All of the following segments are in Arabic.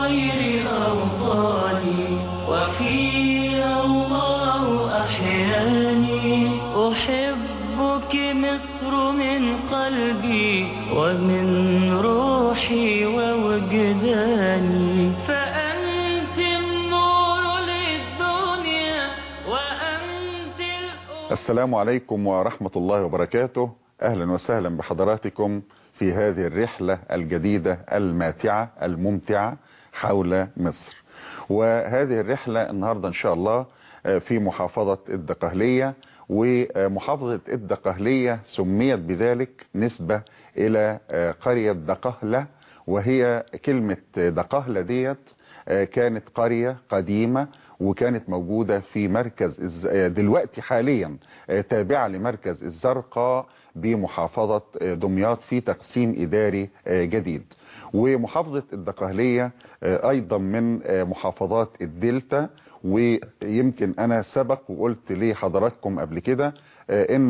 خير أوطاني وفيها الله أحياني. أحبك مصر من قلبي ومن روحي ووجداني، فأنت النور للدنيا وأنت السلام عليكم ورحمة الله وبركاته. أهلا وسهلا بحضراتكم في هذه الرحلة الجديدة الماتعة الممتعة حول مصر. وهذه الرحلة النهاردة إن شاء الله في محافظة الدقهلية، ومحافظة الدقهلية سميت بذلك نسبة إلى قرية دقهلة، وهي كلمة دقهلة ديت كانت قرية قديمة وكانت موجودة في مركز دلوقتي حاليا تابعة لمركز الزرقاء بمحافظة دمياط في تقسيم إداري جديد. ومحافظة الدقهلية أيضا من محافظات الدلتا، ويمكن أنا سبق وقلت لحضراتكم قبل كده إن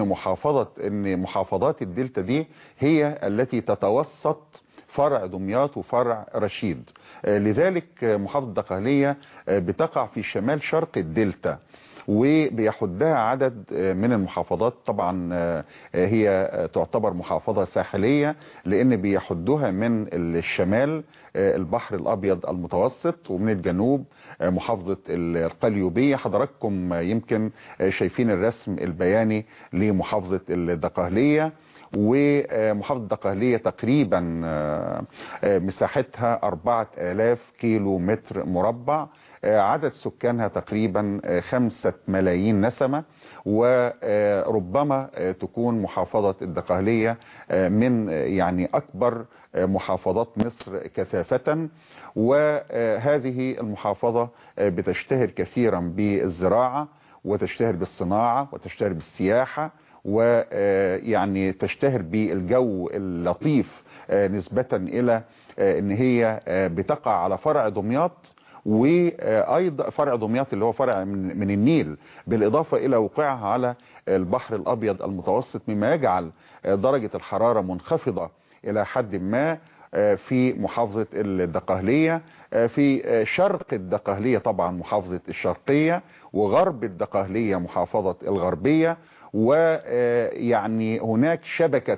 محافظات الدلتا دي هي التي تتوسط فرع دمياط وفرع رشيد. لذلك محافظة الدقهلية بتقع في شمال شرق الدلتا، وبيحدها عدد من المحافظات. طبعا هي تعتبر محافظة ساحلية لأن بيحدها من الشمال البحر الأبيض المتوسط، ومن الجنوب محافظة القليوبية. حضراتكم يمكن شايفين الرسم البياني لمحافظة الدقهلية. ومحافظة الدقهلية تقريبا مساحتها 4000 كيلو متر مربع، عدد سكانها تقريبا 5 ملايين نسمة، وربما تكون محافظة الدقهلية من يعني أكبر محافظات مصر كثافة. وهذه المحافظة بتشتهر كثيرا بالزراعة، وتشتهر بالصناعة، وتشتهر بالسياحة، ويعني تشتهر بالجو اللطيف نسبة إلى ان هي بتقع على فرع دمياط، وايضا فرع دمياط اللي هو فرع من النيل، بالاضافة الى وقوعها على البحر الابيض المتوسط، مما يجعل درجة الحرارة منخفضة الى حد ما في محافظة الدقهلية. في شرق الدقهلية طبعا محافظة الشرقية، وغرب الدقهلية محافظة الغربية. ويعني هناك شبكة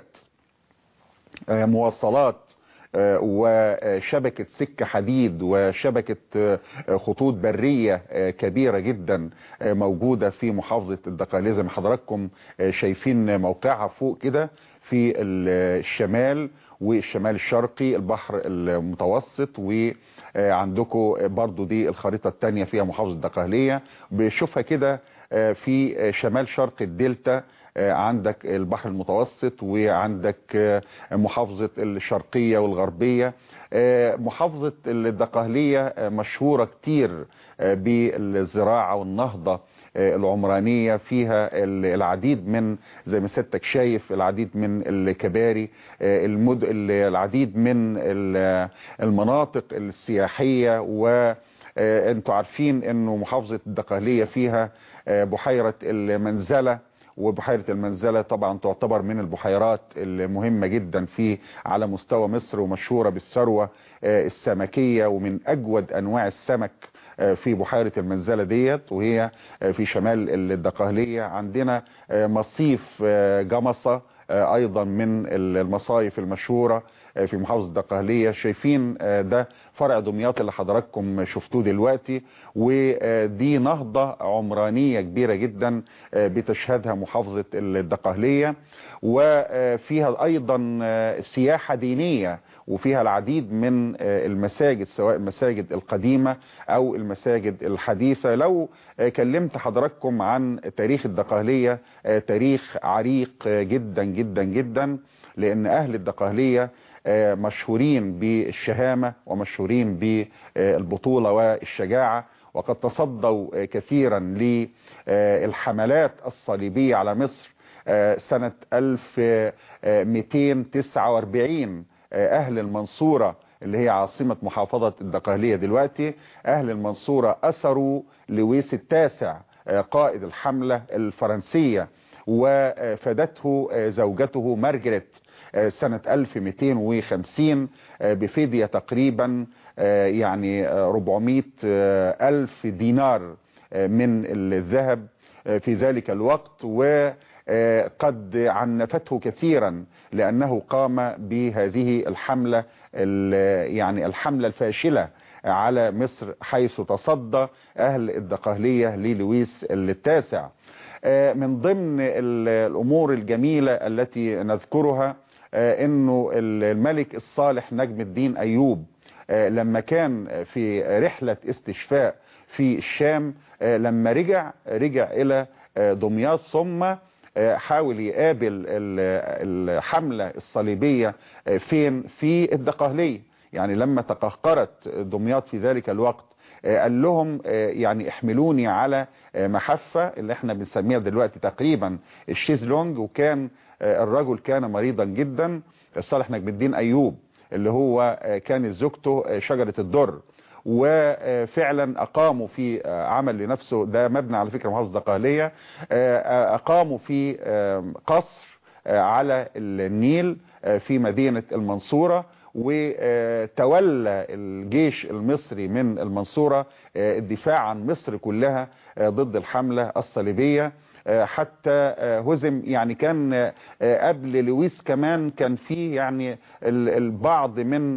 مواصلات وشبكة سكة حديد وشبكة خطوط برية كبيرة جدا موجودة في محافظة الدقهلية، زي ما حضراتكم شايفين موقعها فوق كده في الشمال والشمال الشرقي البحر المتوسط. وعندكم برضو دي الخريطة التانية فيها محافظة الدقهلية، بشوفها كده في شمال شرق الدلتا عندك البحر المتوسط، وعندك محافظة الشرقية والغربية. محافظة الدقهلية مشهورة كتير بالزراعة والنهضة العمرانية، فيها العديد من زي ما سيادتك شايف العديد من الكباري، العديد من المناطق السياحية. وانتوا عارفين انه محافظة الدقهلية فيها بحيرة المنزلة، وبحيرة المنزلة طبعا تعتبر من البحيرات المهمة جدا على مستوى مصر، ومشهورة بالثروة السمكية، ومن أجود أنواع السمك في بحيرة المنزلة ديت، وهي في شمال الدقهلية. عندنا مصيف جمصة ايضا من المصايف المشهورة في محافظة الدقهلية. شايفين ده فرع دمياط اللي حضراتكم شفتوه دلوقتي، ودي نهضة عمرانية كبيرة جدا بتشهدها محافظة الدقهلية. وفيها ايضا سياحة دينية، وفيها العديد من المساجد، سواء المساجد القديمة او المساجد الحديثة. لو كلمت حضراتكم عن تاريخ الدقهلية، تاريخ عريق جدا جدا جدا، لان اهل الدقهلية مشهورين بالشهامة ومشهورين بالبطولة والشجاعة، وقد تصدوا كثيرا للحملات الصليبية على مصر. سنة 1249 أهل المنصورة اللي هي عاصمة محافظة الدقهلية دلوقتي، أهل المنصورة أسروا لويس التاسع قائد الحملة الفرنسية، وفدته زوجته مارجريت سنة 1250 بفدية تقريبا يعني 400 ألف دينار من الذهب في ذلك الوقت، وقد عنفته كثيرا لأنه قام بهذه الحملة، يعني الحملة الفاشلة على مصر، حيث تصدى أهل الدقهلية للويس التاسع. من ضمن الأمور الجميلة التي نذكرها أنه الملك الصالح نجم الدين أيوب لما كان في رحلة استشفاء في الشام، لما رجع إلى دمياط، ثم حاول يقابل الحملة الصليبية فين؟ في الدقهلية. يعني لما تقهقرت دمياط في ذلك الوقت قال لهم يعني احملوني على محفة اللي احنا بنسميها دلوقتي تقريبا الشيزلونج. وكان الرجل كان مريضا جدا، الصالح نجم الدين أيوب، اللي هو كانت زوجته شجرة الدر. وفعلا أقاموا في عمل لنفسه، ده مبنى على فكرة محافظة الدقهلية، أقاموا في قصر على النيل في مدينة المنصورة، وتولى الجيش المصري من المنصورة الدفاع عن مصر كلها ضد الحملة الصليبية حتى هزم. يعني كان قبل لويس كمان كان فيه يعني البعض من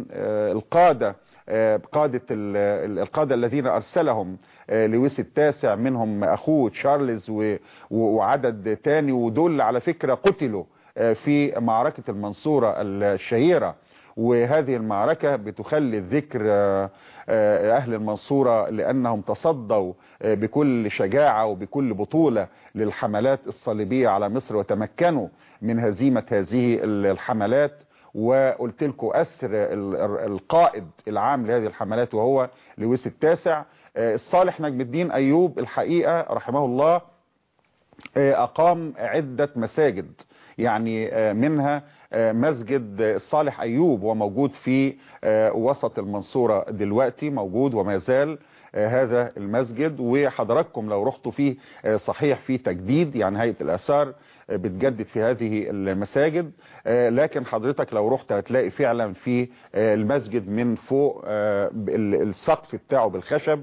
القادة الذين أرسلهم لويس التاسع، منهم أخوه تشارلز وعدد تاني، ودول على فكرة قتلوا في معركة المنصورة الشهيرة. وهذه المعركة بتخلد ذكر أهل المنصورة لأنهم تصدوا بكل شجاعة وبكل بطولة للحملات الصليبية على مصر، وتمكنوا من هزيمة هذه الحملات. وقلت لكم أسر القائد العام لهذه الحملات وهو لويس التاسع. الصالح نجم الدين أيوب الحقيقة رحمه الله أقام عدة مساجد، يعني منها مسجد الصالح أيوب وموجود في وسط المنصورة دلوقتي، موجود وما زال هذا المسجد. وحضراتكم لو رحتوا فيه صحيح في تجديد، يعني هيئة الآثار بتجدد في هذه المساجد، لكن حضرتك لو رحت هتلاقي فعلا في المسجد من فوق السقف بتاعه بالخشب،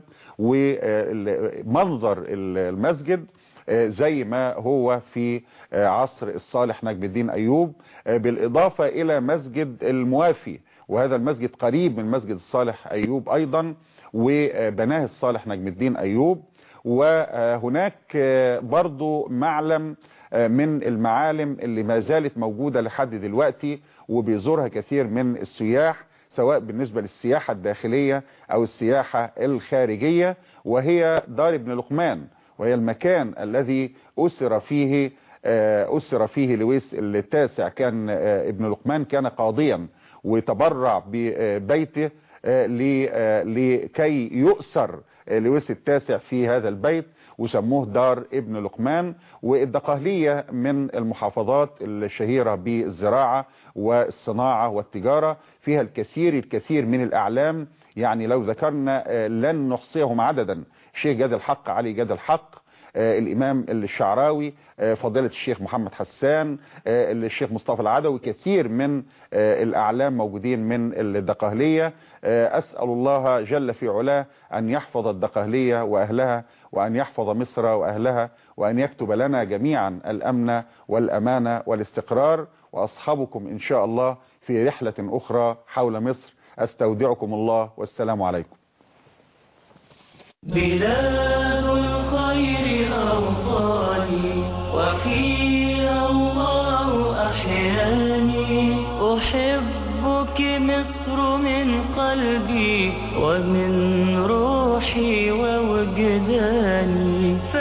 ومنظر المسجد زي ما هو في عصر الصالح نجم الدين أيوب، بالإضافة إلى مسجد الموافي، وهذا المسجد قريب من مسجد الصالح أيوب أيضا، وبناه الصالح نجم الدين أيوب. وهناك برضو معلم من المعالم اللي ما زالت موجودة لحد دلوقتي وبيزورها كثير من السياح، سواء بالنسبة للسياحة الداخلية أو السياحة الخارجية، وهي دار ابن لقمان، وهي المكان الذي أسر فيه لويس التاسع. كان ابن لقمان كان قاضيا وتبرع ببيته لكي يؤسر لويس التاسع في هذا البيت، وسموه دار ابن لقمان. والدقهلية من المحافظات الشهيرة بالزراعة والصناعة والتجارة، فيها الكثير من الأعلام، يعني لو ذكرنا لن نحصيهم عددا. الشيخ جاد الحق علي جاد الحق، الإمام الشعراوي، فضيلة الشيخ محمد حسان، الشيخ مصطفى العدوي، كثير من الأعلام موجودين من الدقهلية. أسأل الله جل في علاه أن يحفظ الدقهلية وأهلها، وأن يحفظ مصر وأهلها، وأن يكتب لنا جميعا الأمن والأمان والاستقرار. وأصحابكم إن شاء الله في رحلة أخرى حول مصر. أستودعكم الله والسلام عليكم. بلاد الخير أوطاني وفيها الله أحياني، أحبك مصر من قلبي ومن روحي ووجداني.